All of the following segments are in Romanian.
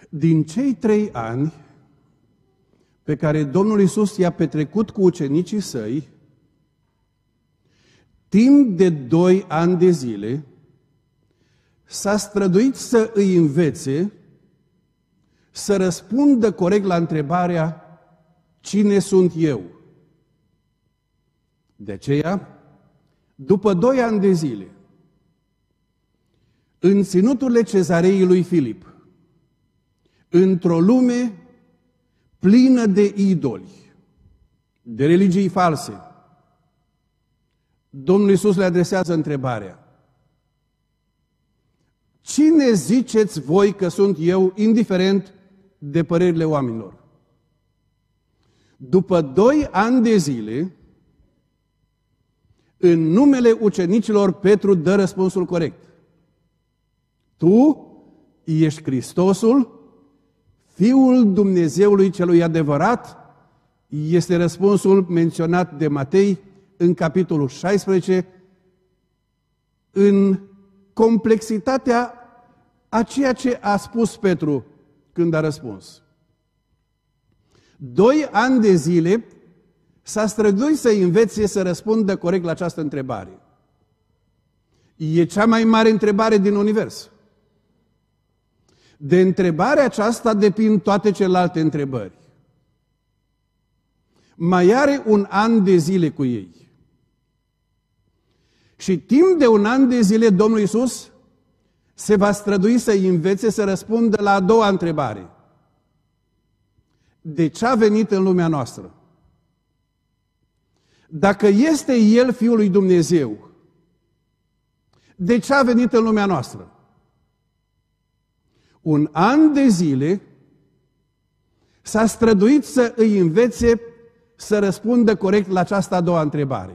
Din cei 3 ani pe care Domnul Iisus i-a petrecut cu ucenicii săi, timp de 2 ani de zile, s-a străduit să îi învețe să răspundă corect la întrebarea: cine sunt eu? De aceea, după 2 ani de zile, în ținuturile Cezarei lui Filip, într-o lume plină de idoli, de religii false, Domnul Iisus le adresează întrebarea: cine ziceți voi că sunt eu, indiferent de părerile oamenilor? După 2 ani de zile, în numele ucenicilor, Petru dă răspunsul corect. Tu ești Hristosul, Fiul Dumnezeului celui adevărat, este răspunsul menționat de Matei în capitolul 16, în complexitatea a ceea ce a spus Petru când a răspuns. 2 ani de zile s-a străduit să-i învețe să răspundă corect la această întrebare. E cea mai mare întrebare din univers. De întrebarea aceasta depind toate celelalte întrebări. Mai are 1 an de zile cu ei. Și timp de 1 an de zile Domnul Iisus se va strădui să-i învețe să răspundă la a doua întrebare. De ce a venit în lumea noastră? Dacă este El Fiul lui Dumnezeu, de ce a venit în lumea noastră? 1 an de zile s-a străduit să îi învețe să răspundă corect la această a doua întrebare.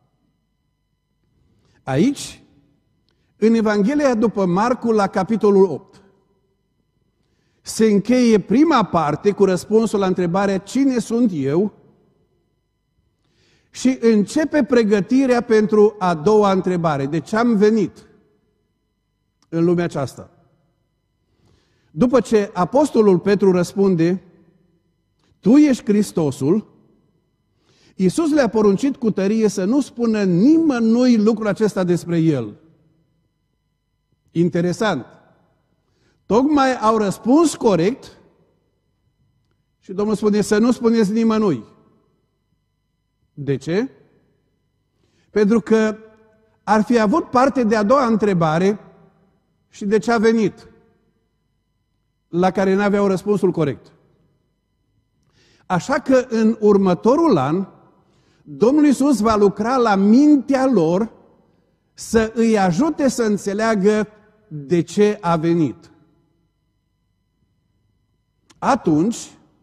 Aici, în Evanghelia după Marcu, la capitolul 8, se încheie prima parte cu răspunsul la întrebarea cine sunt eu și începe pregătirea pentru a doua întrebare. De ce am venit în lumea aceasta? După ce apostolul Petru răspunde, tu ești Hristosul, Iisus le-a poruncit cu tărie să nu spună nimănui lucrul acesta despre El. Interesant. Tocmai au răspuns corect și Domnul spune să nu spuneți nimănui. De ce? Pentru că ar fi avut parte de a doua întrebare și de ce a venit, la care n-aveau răspunsul corect. Așa că în următorul an, Domnul Iisus va lucra la mintea lor să îi ajute să înțeleagă de ce a venit. Atunci,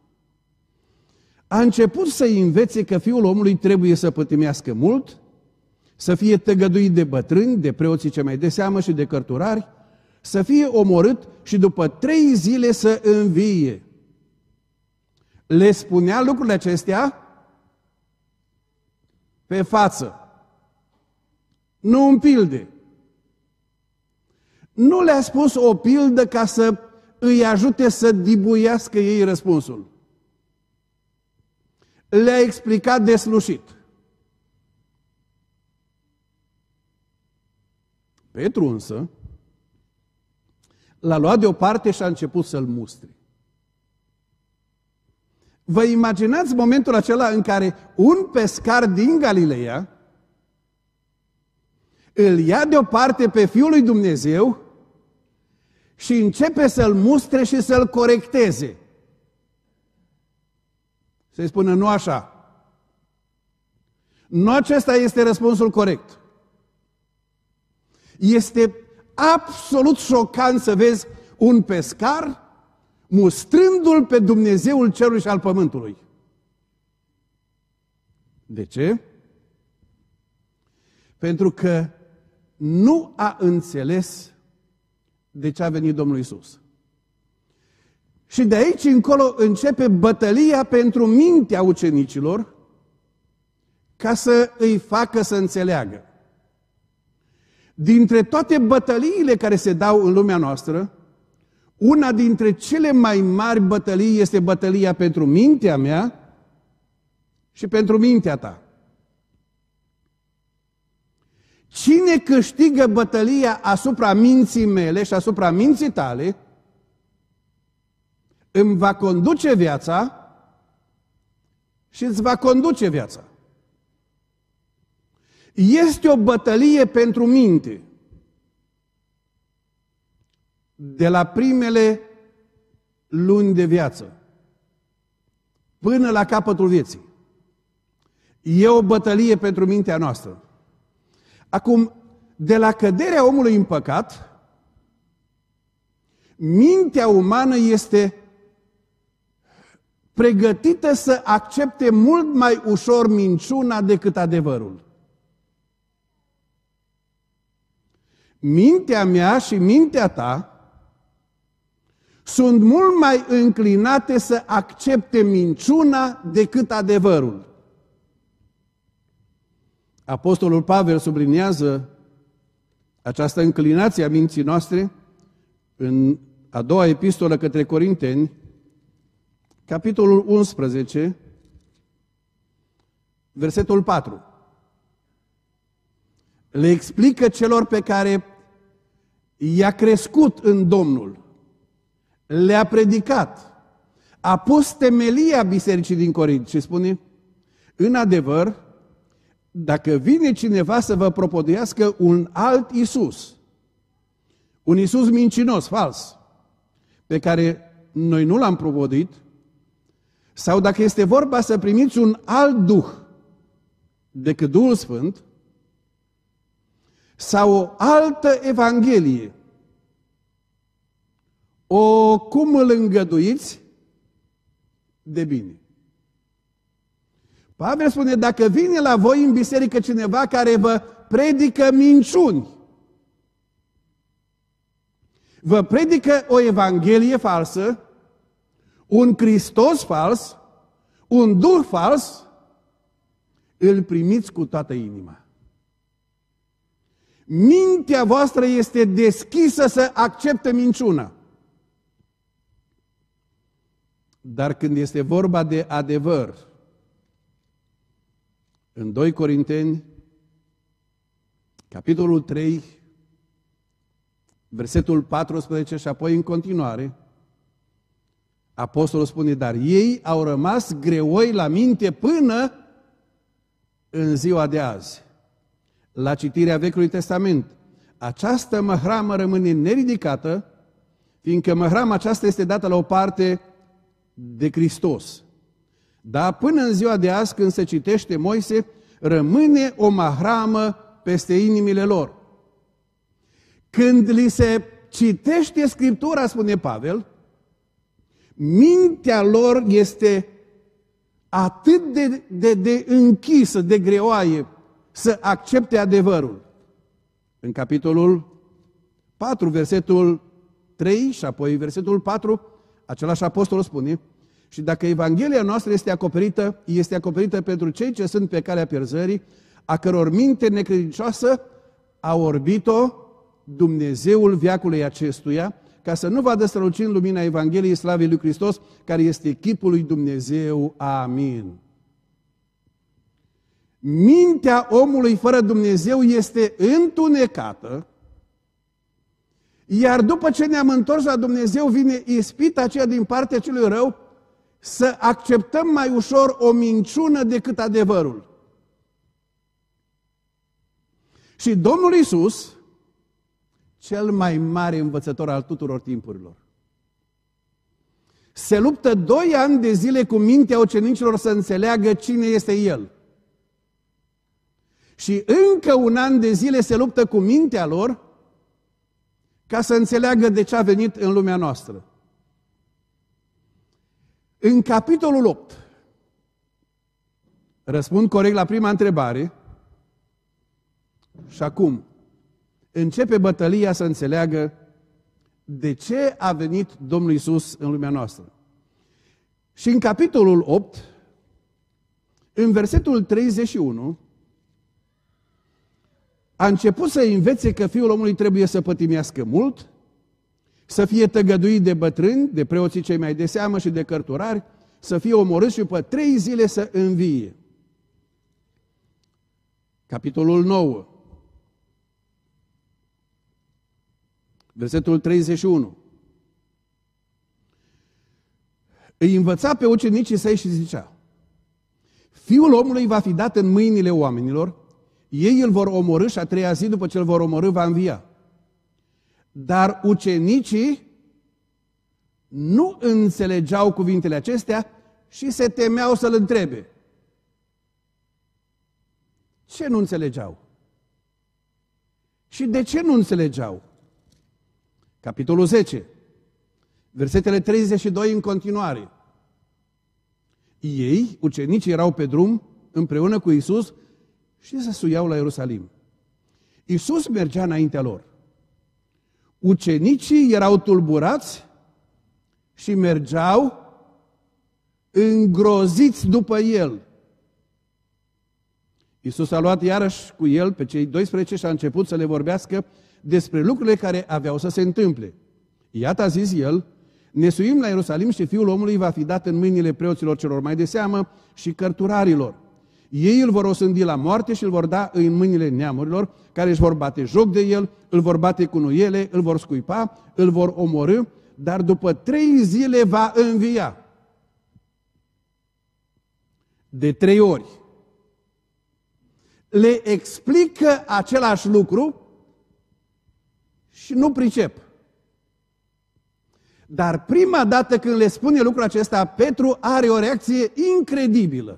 a început să-i învețe că Fiul omului trebuie să pătimească mult, să fie tăgăduit de bătrâni, de preoții cei mai de seamă și de cărturari, să fie omorât și după 3 zile să învie. Le spunea lucrurile acestea pe față, nu în pilde. Nu le-a spus o pildă ca să îi ajute să dibuiască ei răspunsul. Le-a explicat deslușit. Petru însă l-a luat deoparte și a început să-l mustre. Vă imaginați momentul acela în care un pescar din Galileea îl ia deoparte pe Fiul lui Dumnezeu și începe să-l mustre și să-l corecteze. Să-i spună, nu așa. Nu acesta este răspunsul corect. Este absolut șocant să vezi un pescar mustrându-l pe Dumnezeul cerului și al pământului. De ce? Pentru că nu a înțeles de ce a venit Domnul Iisus. Și de aici încolo începe bătălia pentru mintea ucenicilor ca să îi facă să înțeleagă. Dintre toate bătăliile care se dau în lumea noastră, una dintre cele mai mari bătălii este bătălia pentru mintea mea și pentru mintea ta. Cine câștigă bătălia asupra minții mele și asupra minții tale, îmi va conduce viața și îți va conduce viața. Este o bătălie pentru minte. De la primele luni de viață până la capătul vieții. E o bătălie pentru mintea noastră. Acum, de la căderea omului în păcat, mintea umană este pregătită să accepte mult mai ușor minciuna decât adevărul. Mintea mea și mintea ta sunt mult mai înclinate să accepte minciuna decât adevărul. Apostolul Pavel subliniază această înclinație a minții noastre în a doua epistolă către Corinteni, capitolul 11, versetul 4. Le explică celor pe care i-a crescut în Domnul, le-a predicat, a pus temelia bisericii din Corint și spune: în adevăr, dacă vine cineva să vă propovăduiască un alt Iisus, un Iisus mincinos, fals, pe care noi nu l-am propovăduit, sau dacă este vorba să primiți un alt Duh decât Duhul Sfânt, sau o altă Evanghelie, cum îl îngăduiți de bine. Pavel spune: dacă vine la voi în biserică cineva care vă predică minciuni, vă predică o Evanghelie falsă, un Hristos fals, un Duh fals, îl primiți cu toată inima. Mintea voastră este deschisă să accepte minciuna. Dar când este vorba de adevăr, în 2 Corinteni, capitolul 3, versetul 14 și apoi în continuare, apostolul spune: dar ei au rămas greoi la minte până în ziua de azi. La citirea Vechiului Testament, această măhramă rămâne neridicată, fiindcă măhrama aceasta este dată la o parte de Hristos. Dar până în ziua de azi, când se citește Moise, rămâne o mahramă peste inimile lor. Când li se citește Scriptura, spune Pavel, mintea lor este atât de închisă, de greoaie, să accepte adevărul. În capitolul 4, versetul 3 și apoi versetul 4, același apostol spune: și dacă Evanghelia noastră este acoperită pentru cei ce sunt pe calea pierzării, a căror minte necredincioasă a orbit-o Dumnezeul veacului acestuia, ca să nu vadă strălucind lumina Evangheliei slavei lui Hristos, care este chipul lui Dumnezeu. Amin. Mintea omului fără Dumnezeu este întunecată, iar după ce ne-am întors la Dumnezeu, vine ispita aceea din partea celui rău să acceptăm mai ușor o minciună decât adevărul. Și Domnul Iisus, cel mai mare învățător al tuturor timpurilor, se luptă 2 ani de zile cu mintea ucenicilor să înțeleagă cine este El. Și încă 1 an de zile se luptă cu mintea lor ca să înțeleagă de ce a venit în lumea noastră. În capitolul 8, răspund corect la prima întrebare și acum începe bătălia să înțeleagă de ce a venit Domnul Iisus în lumea noastră. Și în capitolul 8, în versetul 31, a început să învețe că Fiul omului trebuie să pătimească mult, să fie tăgăduit de bătrâni, de preoții cei mai de seamă și de cărturari, să fie omorât și după 3 zile să învie. Capitolul 9, versetul 31. Îi învăța pe ucenicii săi și zicea: Fiul omului va fi dat în mâinile oamenilor, ei îl vor omorî și a 3-a zi după ce îl vor omorî va învia. Dar ucenicii nu înțelegeau cuvintele acestea și se temeau să-l întrebe. Ce nu înțelegeau? Și de ce nu înțelegeau? Capitolul 10, versetele 32 în continuare. Ei, ucenicii, erau pe drum împreună cu Iisus și se suiau la Ierusalim. Iisus mergea înaintea lor. Ucenicii erau tulburați și mergeau îngroziți după el. Iisus a luat iarăși cu el pe cei 12 și a început să le vorbească despre lucrurile care aveau să se întâmple. Iată, a zis el, ne suim la Ierusalim și Fiul omului va fi dat în mâinile preoților celor mai de seamă și cărturarilor. Ei îl vor osândi la moarte și îl vor da în mâinile neamurilor, care își vor bate joc de el, îl vor bate cu nuiele, îl vor scuipa, îl vor omorî, dar după 3 zile va învia. De 3 ori. Le explică același lucru și nu pricep. Dar prima dată când le spune lucrul acesta, Petru are o reacție incredibilă.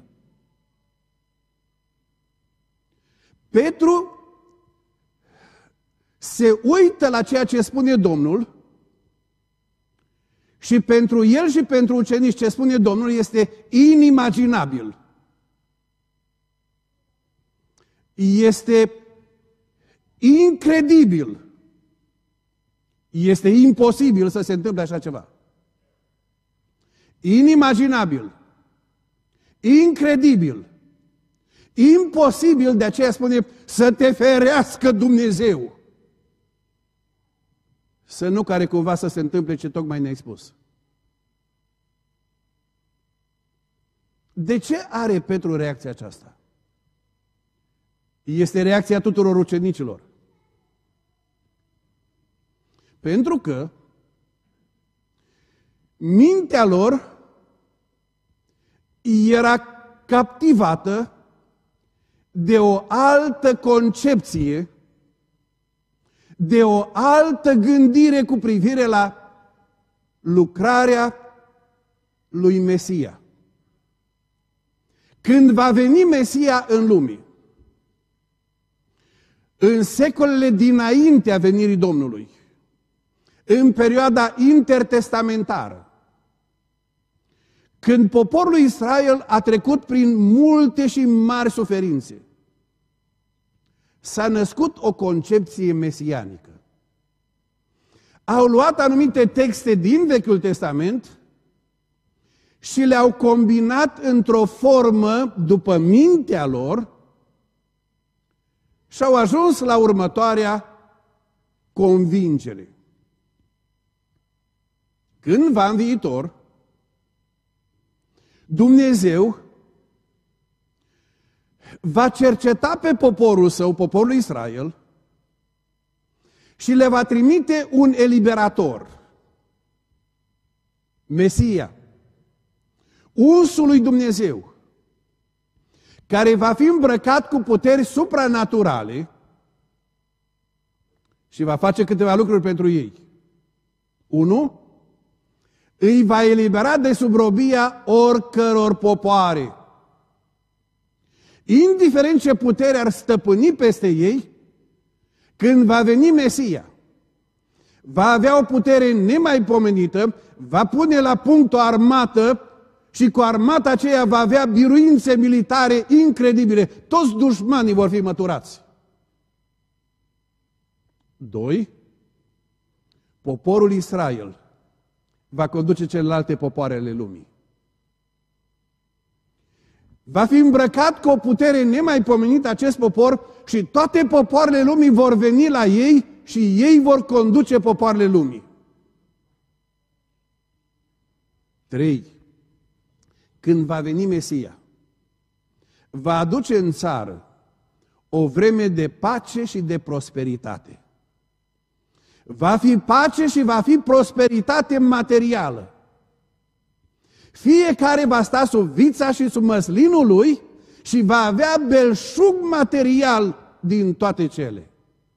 Petru se uită la ceea ce spune Domnul și pentru el și pentru ucenici ce spune Domnul este inimaginabil. Este incredibil. Este imposibil să se întâmple așa ceva. Inimaginabil. Incredibil. Imposibil, de aceea spune să te ferească Dumnezeu. Să nu care cumva să se întâmple ce tocmai ne-ai spus. De ce are Petru reacția aceasta? Este reacția tuturor ucenicilor. Pentru că mintea lor era captivată de o altă concepție, de o altă gândire cu privire la lucrarea lui Mesia. Când va veni Mesia în lume, în secolele dinaintea venirii Domnului, în perioada intertestamentară, când poporul Israel a trecut prin multe și mari suferințe, s-a născut o concepție mesianică. Au luat anumite texte din Vechiul Testament și le-au combinat într-o formă după mintea lor și au ajuns la următoarea convingere. Cândva în viitor, Dumnezeu va cerceta pe poporul său, poporul Israel, și le va trimite un eliberator, Mesia, unsul lui Dumnezeu, care va fi îmbrăcat cu puteri supranaturale și va face câteva lucruri pentru ei. 1. Îi va elibera de sub robia oricăror popoare. Indiferent ce putere ar stăpâni peste ei, când va veni Mesia, va avea o putere nemaipomenită, va pune la punct o armată și cu armata aceea va avea biruințe militare incredibile. Toți dușmanii vor fi măturați. 2. Poporul Israel va conduce celelalte popoare ale lumii. Va fi îmbrăcat cu o putere nemaipomenită acest popor și toate popoarele lumii vor veni la ei și ei vor conduce popoarele lumii. 3. Când va veni Mesia, va aduce în țară o vreme de pace și de prosperitate. Va fi pace și va fi prosperitate materială. Fiecare va sta sub vița și sub măslinul lui și va avea belșug material din toate cele.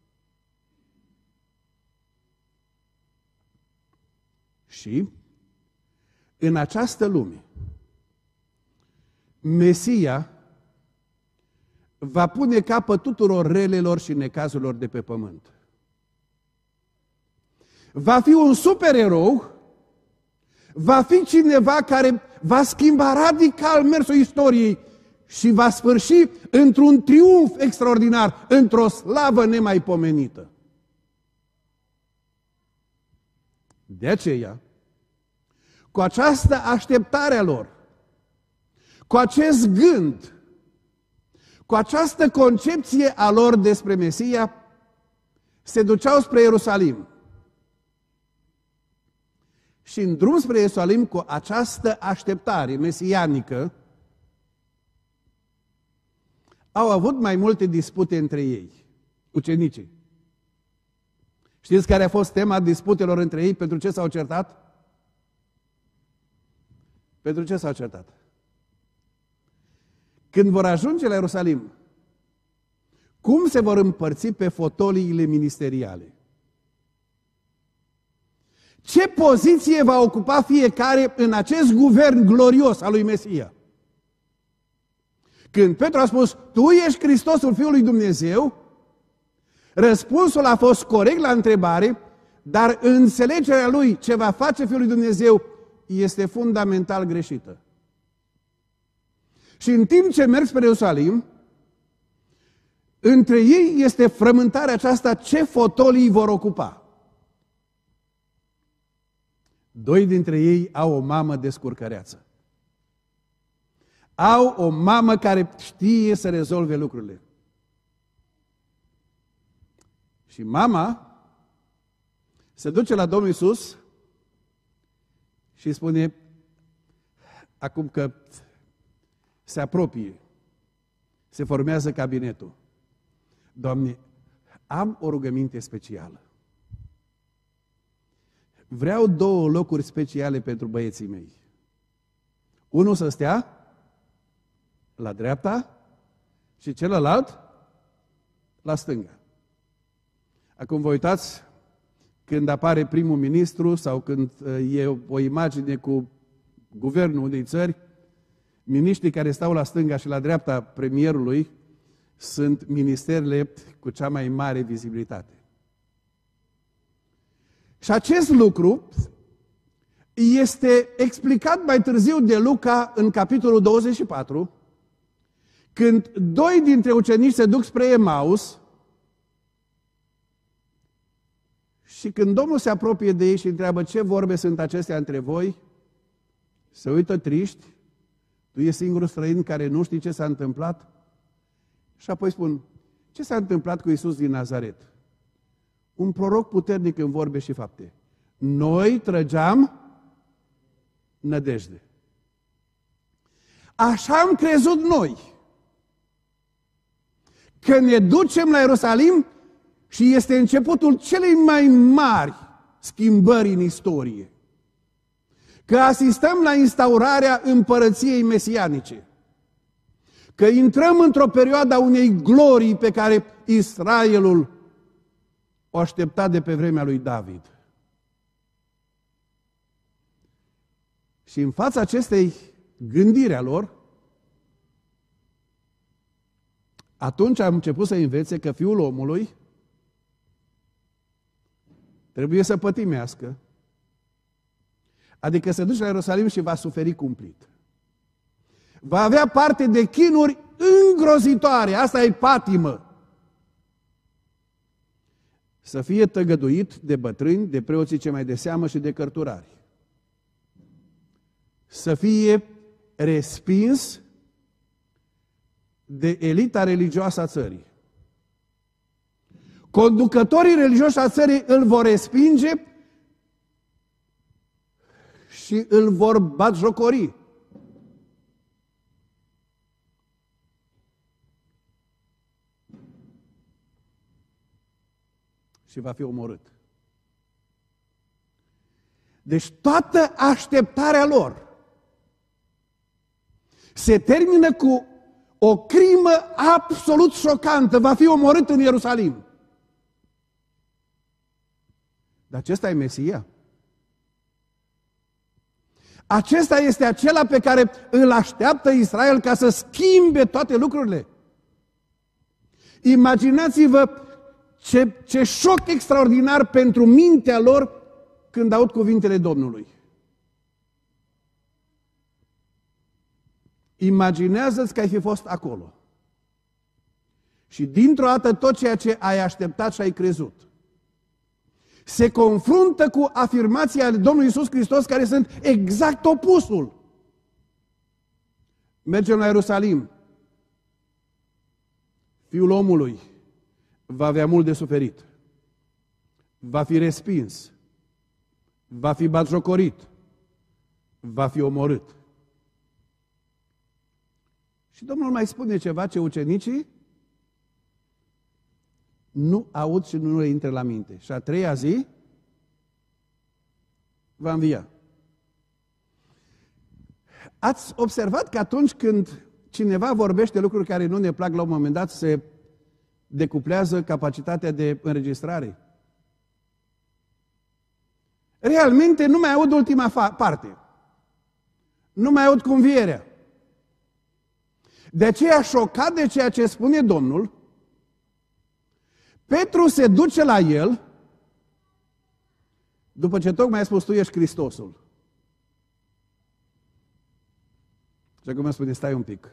Și în această lume, Mesia va pune capăt tuturor relelor și necazurilor de pe pământ. Va fi un supererou, va fi cineva care va schimba radical mersul istoriei și va sfârși într-un triumf extraordinar, într-o slavă nemaipomenită. De aceea, cu această așteptare a lor, cu acest gând, cu această concepție a lor despre Mesia, se duceau spre Ierusalim. Și în drum spre Ierusalim, cu această așteptare mesianică, au avut mai multe dispute între ei, ucenicii. Știți care a fost tema disputelor între ei? Pentru ce s-au certat? Pentru ce s-au certat? Când vor ajunge la Ierusalim, cum se vor împărți pe fotoliile ministeriale? Ce poziție va ocupa fiecare în acest guvern glorios al lui Mesia? Când Petru a spus, tu ești Hristosul Fiul lui Dumnezeu, răspunsul a fost corect la întrebare, dar înțelegerea lui ce va face Fiul lui Dumnezeu este fundamental greșită. Și în timp ce merg spre Ierusalim, între ei este frământarea aceasta ce fotolii vor ocupa. 2 dintre ei au o mamă descurcăreață. Au o mamă care știe să rezolve lucrurile. Și mama se duce la Domnul Iisus și spune, acum că se apropie, se formează cabinetul, Doamne, am o rugăminte specială. Vreau 2 locuri speciale pentru băieții mei. Unul să stea la dreapta și celălalt la stânga. Acum vă uitați când apare primul ministru sau când e o imagine cu guvernul unei țări, miniștrii care stau la stânga și la dreapta premierului sunt ministerele cu cea mai mare vizibilitate. Și acest lucru este explicat mai târziu de Luca în capitolul 24, când 2 dintre ucenici se duc spre Emaus și când Domnul se apropie de ei și întreabă ce vorbe sunt acestea între voi, se uită triști, tu ești singurul străin care nu știi ce s-a întâmplat? Și apoi spun, ce s-a întâmplat cu Iisus din Nazaret? Un proroc puternic în vorbe și fapte. Noi trăgeam nădejde. Așa am crezut noi. Că ne ducem la Ierusalim și este începutul celei mai mari schimbări în istorie. Că asistăm la instaurarea împărăției mesianice. Că intrăm într-o perioadă a unei glorii pe care Israelul o aștepta de pe vremea lui David. Și în fața acestei gândiri a lor, atunci am început să învețe că Fiul omului trebuie să pătimească, adică să duce la Ierusalim și va suferi cumplit. Va avea parte de chinuri îngrozitoare, asta e patimă. Să fie tăgăduit de bătrâni, de preoții ce mai de seamă și de cărturari. Să fie respins de elita religioasă a țării. Conducătorii religioși a țării îl vor respinge și îl vor batjocori. Și va fi omorât. Deci toată așteptarea lor se termină cu o crimă absolut șocantă. Va fi omorât în Ierusalim. Dar acesta e Mesia. Acesta este acela pe care îl așteaptă Israel ca să schimbe toate lucrurile. Imaginați-vă ce șoc extraordinar pentru mintea lor când aud cuvintele Domnului. Imaginează-ți că ai fi fost acolo. Și dintr-o dată tot ceea ce ai așteptat și ai crezut se confruntă cu afirmația lui Domnului Iisus Hristos, care sunt exact opusul. Mergem la Ierusalim. Fiul omului va avea mult de suferit. Va fi respins. Va fi batjocorit. Va fi omorât. Și Domnul mai spune ceva ce ucenicii nu aud și nu le intră la minte. Și a treia zi va învia. Ați observat că atunci când cineva vorbește lucruri care nu ne plac, la un moment dat se decuplează capacitatea de înregistrare? Realmente nu mai aud ultima parte. Nu mai aud convierea. De aceea, șocat de ceea ce spune Domnul, Petru se duce la el, după ce tocmai a spus, tu ești Hristosul. Și acum spune, stai un pic.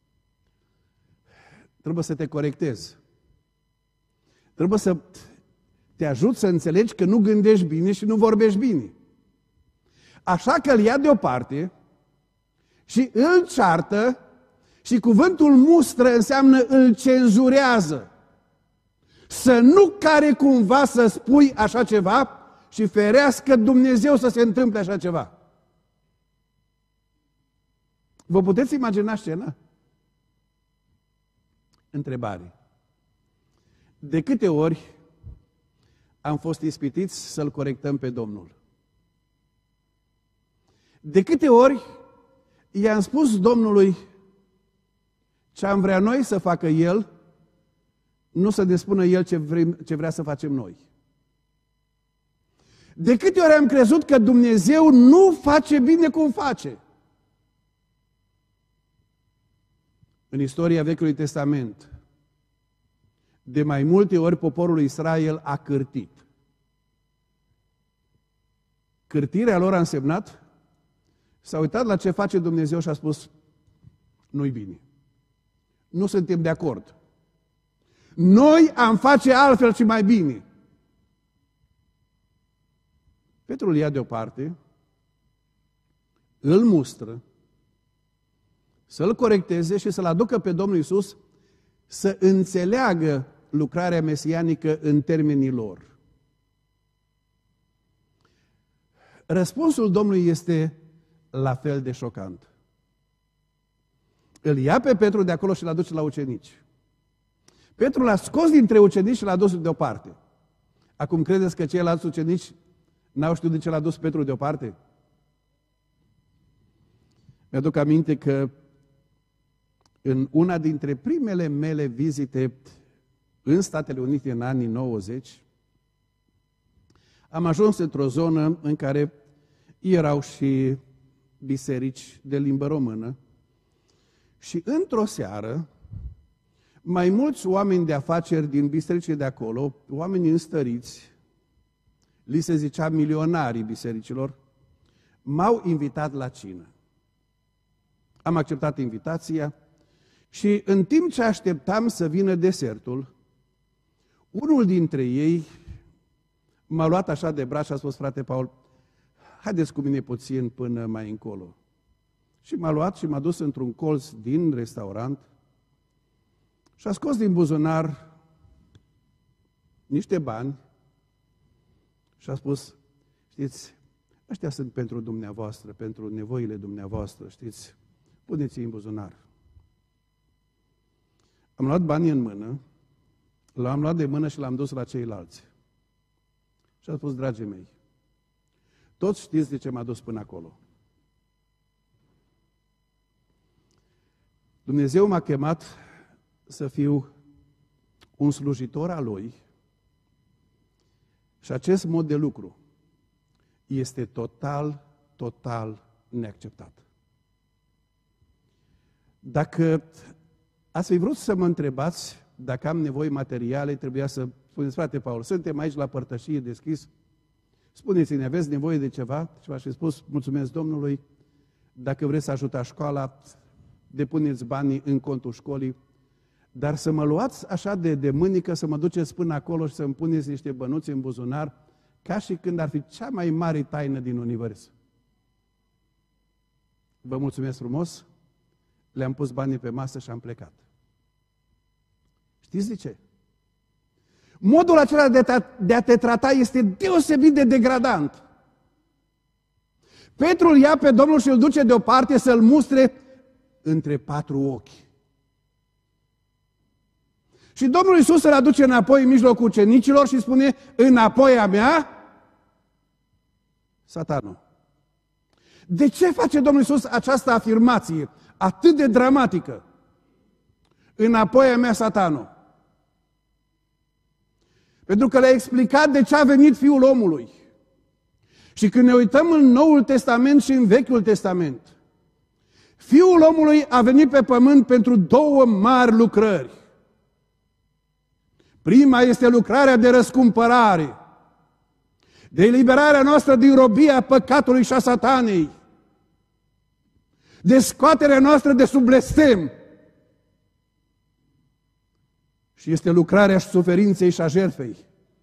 Trebuie să te corectezi. Trebuie să te ajut să înțelegi că nu gândești bine și nu vorbești bine. Așa că îl ia deoparte și îl ceartă și cuvântul mustră înseamnă îl cenzurează. Să nu care cumva să spui așa ceva și ferească Dumnezeu să se întâmple așa ceva. Vă puteți imagina scena? Întrebare. De câte ori am fost ispitiți să-L corectăm pe Domnul? De câte ori i-am spus Domnului ce am vrea noi să facă El, nu să ne spună El ce vrea să facem noi? De câte ori am crezut că Dumnezeu nu face bine cum face? În istoria Vechiului Testament, de mai multe ori poporul Israel a cârtit. Cârtirea lor a însemnat, s-a uitat la ce face Dumnezeu și a spus, nu-i bine. Nu suntem de acord. Noi am face altfel și mai bine. Petru îl ia deoparte, îl mustră, să-l corecteze și să-l aducă pe Domnul Iisus să înțeleagă lucrarea mesianică în termenii lor. Răspunsul Domnului este la fel de șocant. Îl ia pe Petru de acolo și l aduce la ucenici. Petru l-a scos dintre ucenici și l-a dus deoparte. Acum credeți că ceilalți ucenici n-au știut de ce l-a dus Petru deoparte? Mi-aduc aminte că în una dintre primele mele vizite în Statele Unite în anii 90, am ajuns într-o zonă în care erau și biserici de limbă română și într-o seară mai mulți oameni de afaceri din bisericile de acolo, oameni înstăriți, li se zicea milionarii bisericilor, m-au invitat la cină. Am acceptat invitația și în timp ce așteptam să vină desertul, unul dintre ei m-a luat așa de braț și a spus, frate Paul, haideți cu mine puțin până mai încolo. Și m-a luat și m-a dus într-un colț din restaurant și a scos din buzunar niște bani și a spus, știți, Ăștia sunt pentru dumneavoastră, pentru nevoile dumneavoastră, știți? Puneți-i în buzunar. Am luat banii în mână, l-am luat de mână și l-am dus la ceilalți. Și am spus, dragii mei, toți știți de ce m-a dus până acolo. Dumnezeu m-a chemat să fiu un slujitor al Lui și acest mod de lucru este total neacceptat. Dacă ați fi vrut să mă întrebați dacă am nevoi materiale, trebuia să spuneți, frate Paul, suntem aici la părtășie deschis, spuneți-ne, aveți nevoie de ceva? Și v-aș fi spus, mulțumesc Domnului, dacă vreți să ajutați școala, depuneți banii în contul școlii, dar să mă luați așa de mânică, să mă duceți până acolo și să-mi puneți niște bănuți în buzunar, ca și când ar fi cea mai mare taină din univers. Vă mulțumesc frumos, le-am pus banii pe masă și am plecat. Știți de ce? Modul acela de a te trata este deosebit de degradant. Petru îl ia pe Domnul și îl duce deoparte să-l mustre între 4 ochi. Și Domnul Iisus îl aduce înapoi în mijlocul ucenicilor și spune, înapoi a mea, Satanul. De ce face Domnul Iisus această afirmație atât de dramatică? Înapoi a mea, Satanul. Pentru că le-a explicat de ce a venit Fiul omului. Și când ne uităm în Noul Testament și în Vechiul Testament, Fiul omului a venit pe pământ pentru 2 mari lucrări. Prima este lucrarea de răscumpărare, de eliberarea noastră din robia păcatului și a satanei, de scoaterea noastră de sub blestem. Și este lucrarea suferinței și a jertfei.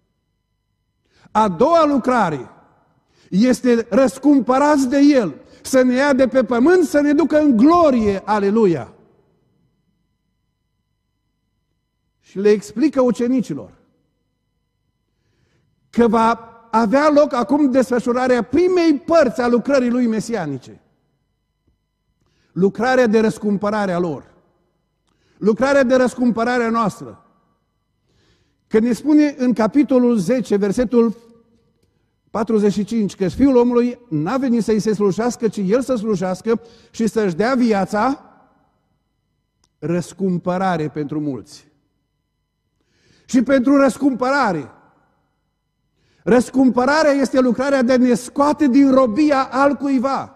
A doua lucrare este răscumpărați de El, să ne ia de pe pământ, să ne ducă în glorie, aleluia. Și le explică ucenicilor că va avea loc acum desfășurarea primei părți a lucrării Lui mesianice. Lucrarea de răscumpărare a lor. Lucrarea de răscumpărare a noastră. Că ne spune în capitolul 10, versetul 45, că Fiul omului n-a venit să-i se slujească, ci El să slujească și să-și dea viața răscumpărare pentru mulți. Și pentru răscumpărare. Răscumpărarea este lucrarea de a ne scoate din robia altcuiva.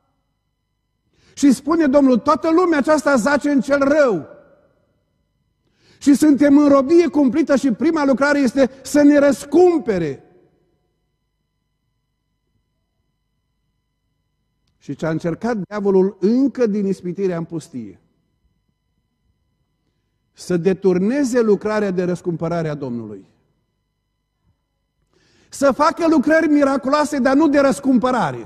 Și spune Domnul, toată lumea aceasta zace în cel rău. Și suntem în robie cumplită și prima lucrare este să ne răscumpere. Și ce a încercat diavolul încă din ispitirea în pustie, să deturneze lucrarea de răscumpărare a Domnului. Să facă lucrări miraculoase, dar nu de răscumpărare.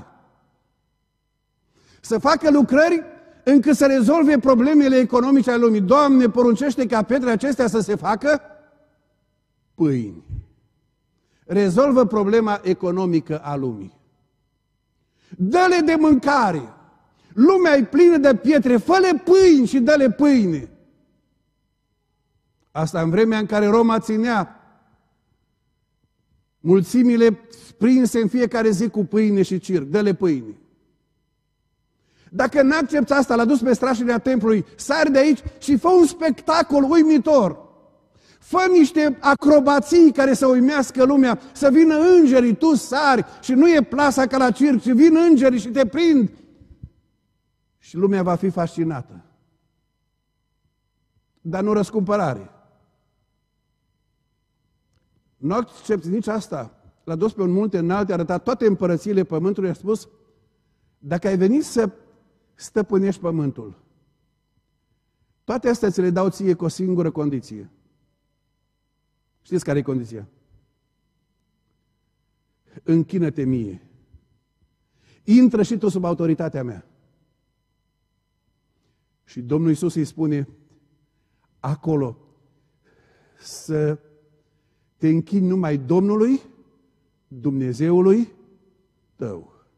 Să facă lucrări încât să rezolve problemele economice ale lumii. Doamne, poruncește ca pietrele acestea să se facă pâini. Rezolvă problema economică a lumii. Dă-le de mâncare. Lumea e plină de pietre, fă-le pâini și dă-le pâine. Asta în vremea în care Roma ținea mulțimile prinse în fiecare zi cu pâine și circ, dă-le pâine. Dacă n-accepți asta, l-a dus pe strașinea templului, sari de aici și fă un spectacol uimitor. Fă niște acrobații care să uimească lumea, să vină îngerii, tu sari și nu e plasa ca la circ, ci vin îngerii și te prind. Și lumea va fi fascinată. Dar nu răscumpărare. Nu accepți nici asta. L-a dus pe un munte înalt, a arătat toate împărățiile pământului, a spus, dacă ai venit să stăpânești pământul, toate astea ți le dau ție cu o singură condiție. Știți care e condiția? Închină-te mie. Intră și tu sub autoritatea mea. Și Domnul Iisus îi spune, acolo, să te închini numai Domnului, Dumnezeului tău.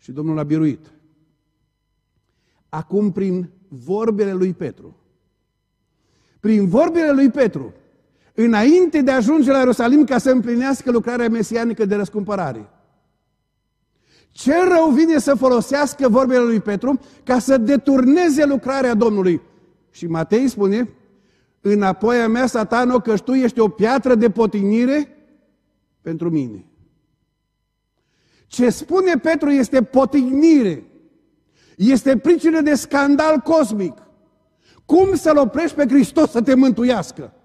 Și Domnul l-a biruit. Acum, prin vorbele lui Petru, înainte de a ajunge la Ierusalim ca să împlinească lucrarea mesianică de răscumpărare, cel rău vine să folosească vorbele lui Petru ca să deturneze lucrarea Domnului. Și Matei spune, înapoi a mea, Satano, că tu ești o piatră de potignire pentru mine. Ce spune Petru este potignire, este pricină de scandal cosmic. Cum să-L oprești pe Hristos să te mântuiască?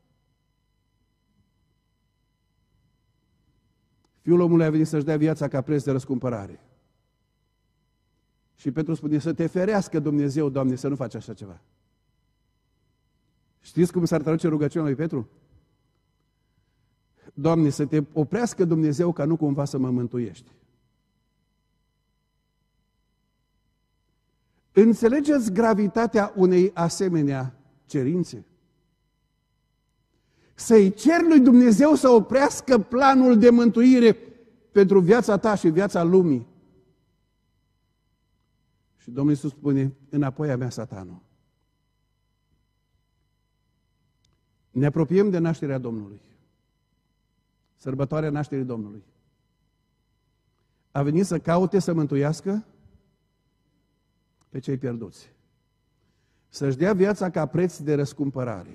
Fiul omului a venit să-și dea viața ca preț de răscumpărare. Și Petru spune, să te ferească Dumnezeu, Doamne, să nu faci așa ceva. Știți cum s-ar traduce rugăciunea lui Petru? Doamne, să te oprească Dumnezeu ca nu cumva să mă mântuiești. Înțelegeți gravitatea unei asemenea cerințe? Să-i cer lui Dumnezeu să oprească planul de mântuire pentru viața ta și viața lumii. Și Domnul Iisus spune, înapoi a mea, Satano. Ne apropiem de nașterea Domnului. Sărbătoarea nașterii Domnului. A venit să caute să mântuiască pe cei pierduți. Să-și dea viața ca preț de răscumpărare.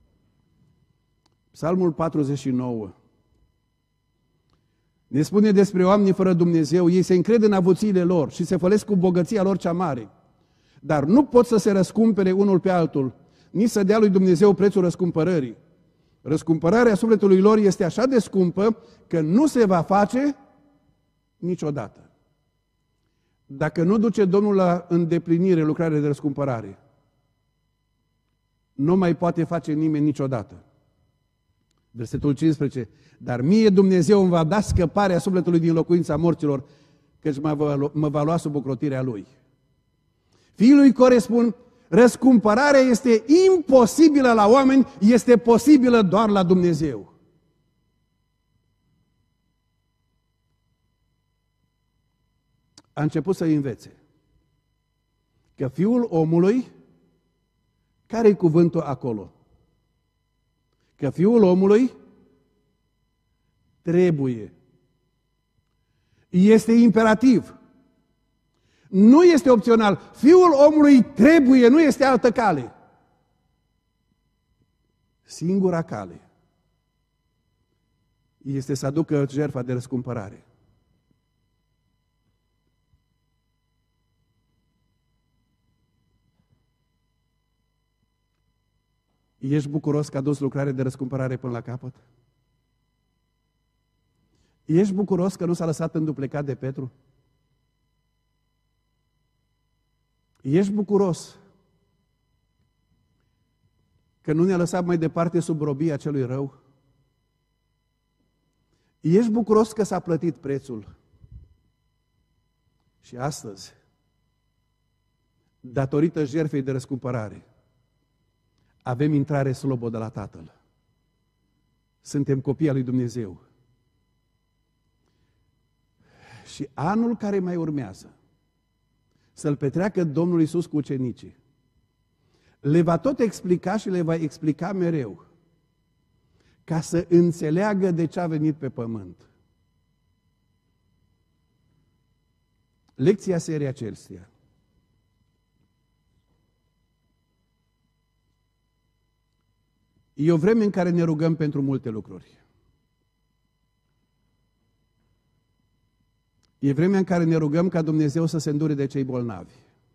Psalmul 49 ne spune despre oamenii fără Dumnezeu, ei se încred în avuțiile lor și se fălesc cu bogăția lor cea mare, dar nu pot să se răscumpere unul pe altul, nici să dea lui Dumnezeu prețul răscumpărării. Răscumpărarea sufletului lor este așa de scumpă că nu se va face niciodată. Dacă nu duce Domnul la îndeplinire lucrarea de răscumpărare, nu mai poate face nimeni niciodată. Versetul 15. Dar mie Dumnezeu îmi va da scăparea sufletului din locuința morților, căci mă va lua sub ocrotirea Lui. Fiii lui corespund, răscumpărarea este imposibilă la oameni, este posibilă doar la Dumnezeu. A început să învețe că Fiul omului, care-i cuvântul acolo? Că Fiul omului trebuie. Este imperativ. Nu este opțional. Fiul omului trebuie, nu este altă cale. Singura cale este să aducă jertfa de răscumpărare. Ești bucuros că a dus lucrare de răscumpărare până la capăt? Ești bucuros că nu s-a lăsat înduplecat de Petru? Ești bucuros că nu ne-a lăsat mai departe sub robia celui rău? Ești bucuros că s-a plătit prețul? Și astăzi, datorită jertfei de răscumpărare, avem intrare slobodă la Tatăl. Suntem copii al lui Dumnezeu. Și anul care mai urmează, să-l petreacă Domnul Iisus cu ucenicii, le va tot explica și le va explica mereu, ca să înțeleagă de ce a venit pe pământ. Lecția serii acesteia. E o vreme în care ne rugăm pentru multe lucruri. E vremea în care ne rugăm ca Dumnezeu să se îndure de cei bolnavi.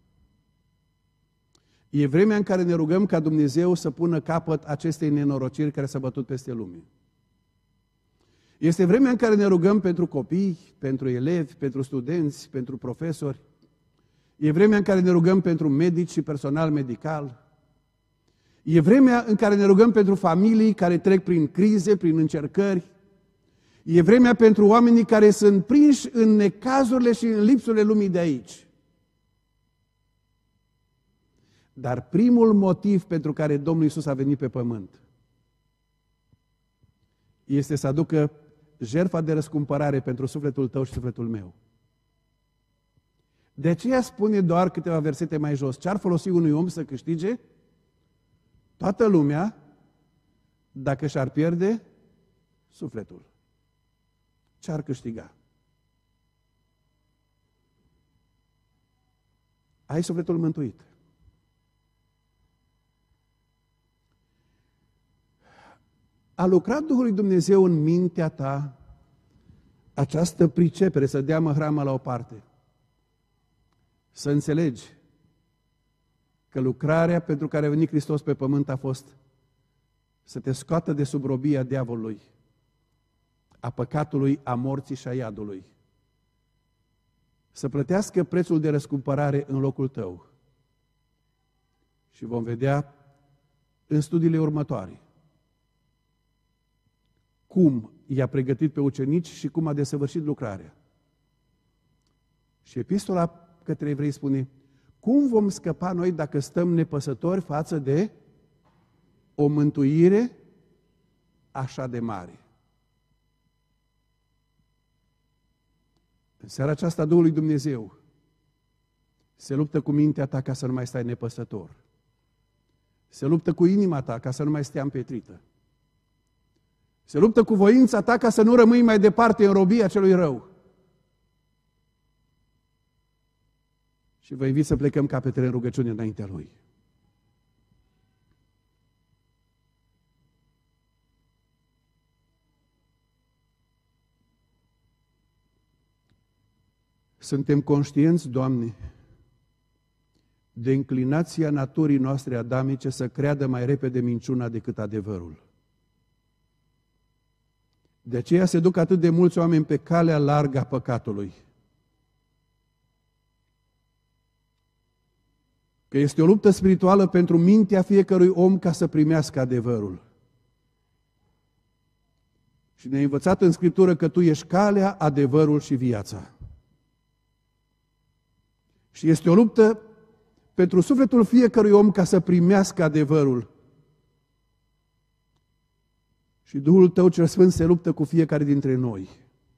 E vremea în care ne rugăm ca Dumnezeu să pună capăt acestei nenorociri care s-a bătut peste lume. Este vremea în care ne rugăm pentru copii, pentru elevi, pentru studenți, pentru profesori. E vremea în care ne rugăm pentru medici și personal medical. E vremea în care ne rugăm pentru familii care trec prin crize, prin încercări. E vremea pentru oamenii care sunt prinși în necazurile și în lipsurile lumii de aici. Dar primul motiv pentru care Domnul Iisus a venit pe pământ este să aducă jertfa de răscumpărare pentru sufletul tău și sufletul meu. De aceea spune doar câteva versete mai jos. Ce-ar folosi unui om să câștige toată lumea dacă și-ar pierde sufletul? Ce-ar câștiga? Ai sufletul mântuit. A lucrat Duhul lui Dumnezeu în mintea ta această pricepere, să dea măhrama la o parte. Să înțelegi că lucrarea pentru care a venit Hristos pe pământ a fost să te scoată de sub robia diavolului, a păcatului, a morții și a iadului. Să plătească prețul de răscumpărare în locul tău. Și vom vedea în studiile următoare cum i-a pregătit pe ucenici și cum a desăvârșit lucrarea. Și epistola către evrei spune: cum vom scăpa noi dacă stăm nepăsători față de o mântuire așa de mare? În seara aceasta Duhul lui Dumnezeu se luptă cu mintea ta ca să nu mai stai nepăsător. Se luptă cu inima ta ca să nu mai stea împetrită. Se luptă cu voința ta ca să nu rămâi mai departe în robia celui rău. Și vă invit să plecăm capetele în rugăciune înaintea Lui. Suntem conștienți, Doamne, de inclinația naturii noastre adamice să creadă mai repede minciuna decât adevărul. De aceea se duc atât de mulți oameni pe calea largă a păcatului. Că este o luptă spirituală pentru mintea fiecărui om ca să primească adevărul. Și ne-ai învățat în Scriptură că Tu ești calea, adevărul și viața. Și este o luptă pentru sufletul fiecărui om ca să primească adevărul. Și Duhul Tău cel Sfânt se luptă cu fiecare dintre noi.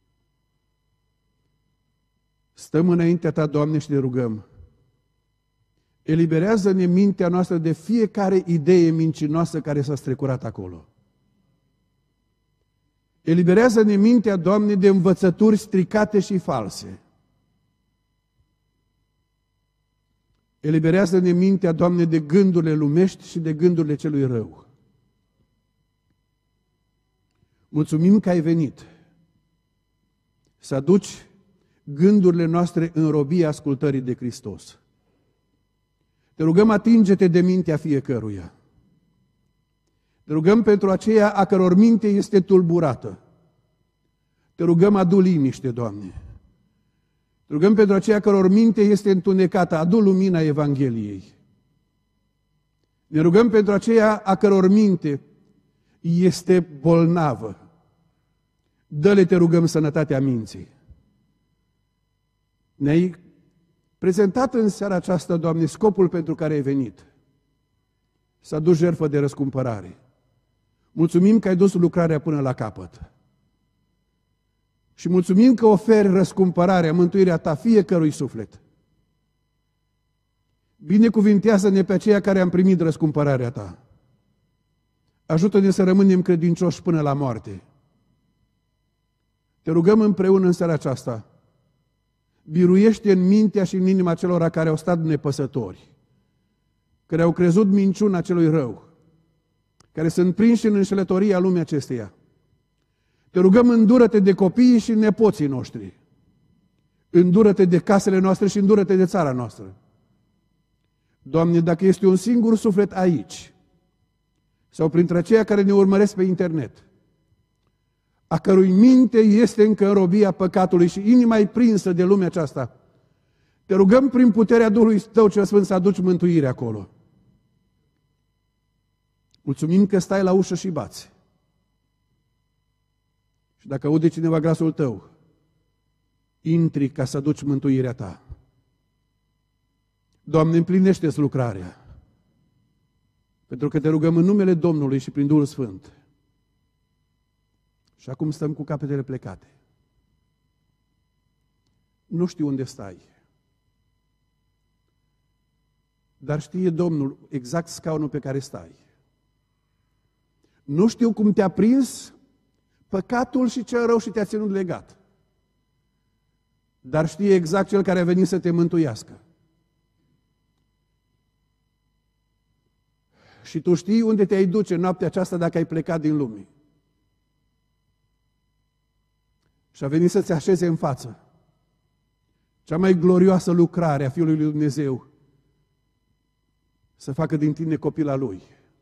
Stăm înaintea Ta, Doamne, și ne rugăm: eliberează-ne mintea noastră de fiecare idee mincinoasă care s-a strecurat acolo. Eliberează-ne mintea, Doamne, de învățături stricate și false. Eliberează-ne mintea, Doamne, de gândurile lumești și de gândurile celui rău. Mulțumim că ai venit să aduci gândurile noastre în robia ascultării de Hristos. Te rugăm, atinge-te de mintea fiecăruia. Te rugăm pentru aceia a căror minte este tulburată. Te rugăm, adu liniște, Doamne. Te rugăm pentru aceia căror minte este întunecată, adu lumina Evangheliei. Ne rugăm pentru aceia a căror minte este bolnavă. Dă-le, te rugăm, sănătatea minții. Ne-ai prezentat în seara aceasta, Doamne, scopul pentru care ai venit. Să aduci jertfă de răscumpărare. Mulțumim că ai dus lucrarea până la capăt. Și mulțumim că oferi răscumpărarea, mântuirea Ta fiecărui suflet. Binecuvintează-ne pe aceia care am primit răscumpărarea Ta. Ajută-ne să rămânem credincioși până la moarte. Te rugăm împreună în seara aceasta: biruiește în mintea și în inima celor care au stat nepăsători, care au crezut minciuna celui rău, care sunt prinși în înșelătoria lumii acesteia. Te rugăm, îndură-te de copiii și nepoții noștri. Îndură-te de casele noastre și îndură-te de țara noastră. Doamne, dacă este un singur suflet aici, sau printre aceia care ne urmăresc pe internet, a cărui minte este încă în robia păcatului și inima e prinsă de lumea aceasta, te rugăm prin puterea Duhului Tău cel Sfânt să aduci mântuire acolo. Mulțumim că stai la ușă și bați. Și dacă aude cineva glasul Tău, intri ca să aduci mântuirea Ta. Doamne, împlinește-ți lucrarea. Pentru că te rugăm în numele Domnului și prin Duhul Sfânt. Și acum stăm cu capetele plecate. Nu știu unde stai. dar știe Domnul exact scaunul pe care stai. Nu știu cum te-a prins păcatul și cel rău și te-a ținut legat. Dar știe exact cel care a venit să te mântuiască. Și tu știi unde te-ai duce noaptea aceasta dacă ai plecat din lume. Și a venit să-ți așeze în față cea mai glorioasă lucrare a Fiului lui Dumnezeu, să facă din tine copila Lui.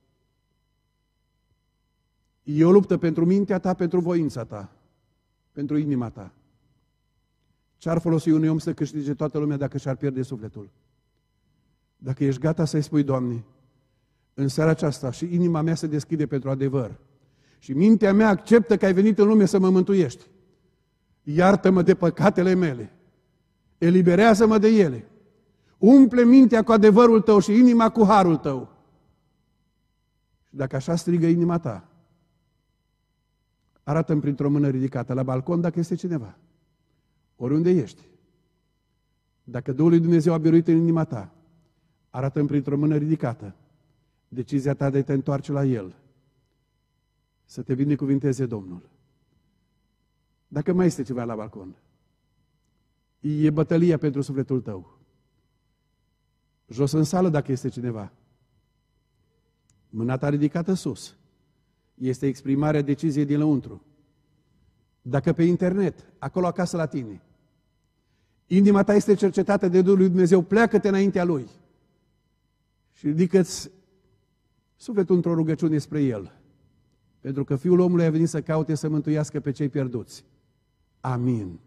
E o luptă pentru mintea ta, pentru voința ta, pentru inima ta. Ce-ar folosi unui om să câștige toată lumea dacă și-ar pierde sufletul? Dacă ești gata să-i spui, Doamne, în seara aceasta și inima mea se deschide pentru adevăr și mintea mea acceptă că ai venit în lume să mă mântuiești. Iartă-mă de păcatele mele, eliberează-mă de ele, umple mintea cu adevărul tău și inima cu harul tău. Și dacă așa strigă inima ta, arată-mi printr-o mână ridicată la balcon dacă este cineva, oriunde ești. Dacă Duhul lui Dumnezeu a biruit în inima ta, arată-mi printr-o mână ridicată decizia ta de a te întoarce la El, să te binecuvinteze Domnul. Dacă mai este ceva la balcon, e bătălia pentru sufletul tău. Jos în sală dacă este cineva, mâna ta ridicată sus, este exprimarea deciziei din lăuntru. Dacă pe internet, acolo acasă la tine, inima ta este cercetată de Duhul lui Dumnezeu, pleacă-te înaintea Lui și ridică-ți sufletul într-o rugăciune spre El. Pentru că Fiul omului a venit să caute să mântuiască pe cei pierduți. Amin.